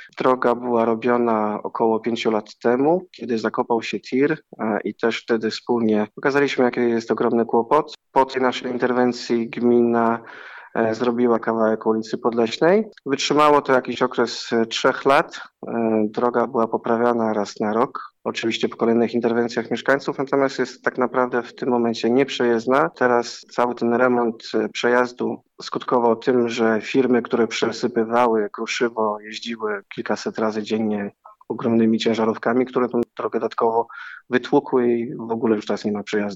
Droga była robiona około 5 lat temu, kiedy zakopał się tir i też wtedy wspólnie pokazaliśmy, jaki jest ogromny kłopot. Po tej naszej interwencji gmina zrobiła kawałek ulicy Podleśnej. Wytrzymało to jakiś okres 3 lat. Droga była poprawiana raz na rok. Oczywiście po kolejnych interwencjach mieszkańców, natomiast jest tak naprawdę w tym momencie nieprzejezdna. Teraz cały ten remont przejazdu skutkował tym, że firmy, które przesypywały kruszywo, jeździły kilkaset razy dziennie ogromnymi ciężarówkami, które tą drogę dodatkowo wytłukły i w ogóle już teraz nie ma przejazdu.